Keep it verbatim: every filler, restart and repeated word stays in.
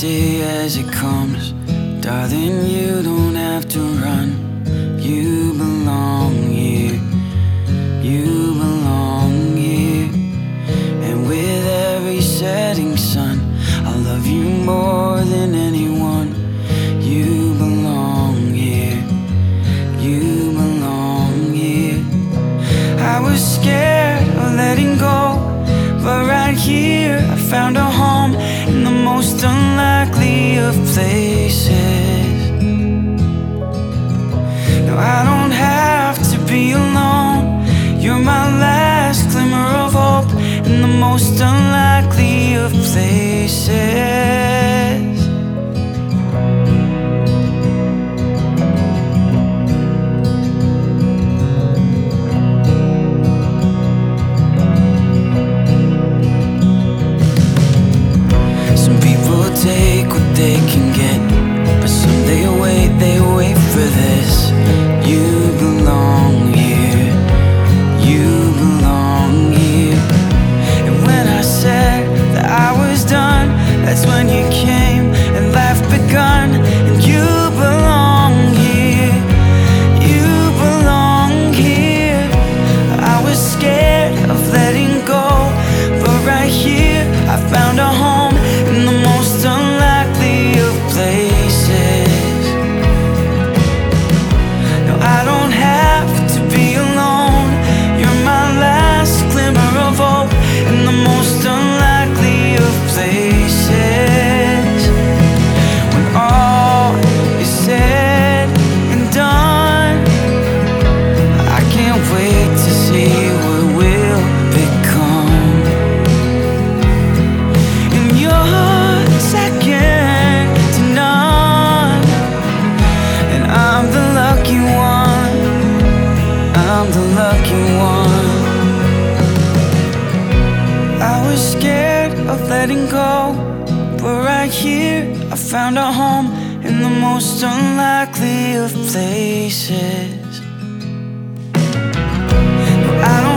day as it comes. Darling, you don't have to run. You belong here. You belong here. And with every setting sun, I'll love you more than anyone. You belong here. You belong here. I was scared of letting go, but right here I found a home in the most unlikely of places. No, I don't have to be alone. You're my last glimmer of hope in the most unlikely of places. Take what they can get, but some they wait, they wait for this. You belong here. You belong here. And when I said that I was done, that's when you came and life begun. And you belong here. You belong here. I was scared of letting go, but right here I found a home in the most unlikely of places. No, I don't have to be alone. You're my last glimmer of hope in the most unlikely of places. When all is said and done, I can't wait to see what we'll become. And you're second to none, and I'm the lucky one. I'm the lucky one. I was scared of letting go, but right here I found a home in the most unlikely of places. No, I don't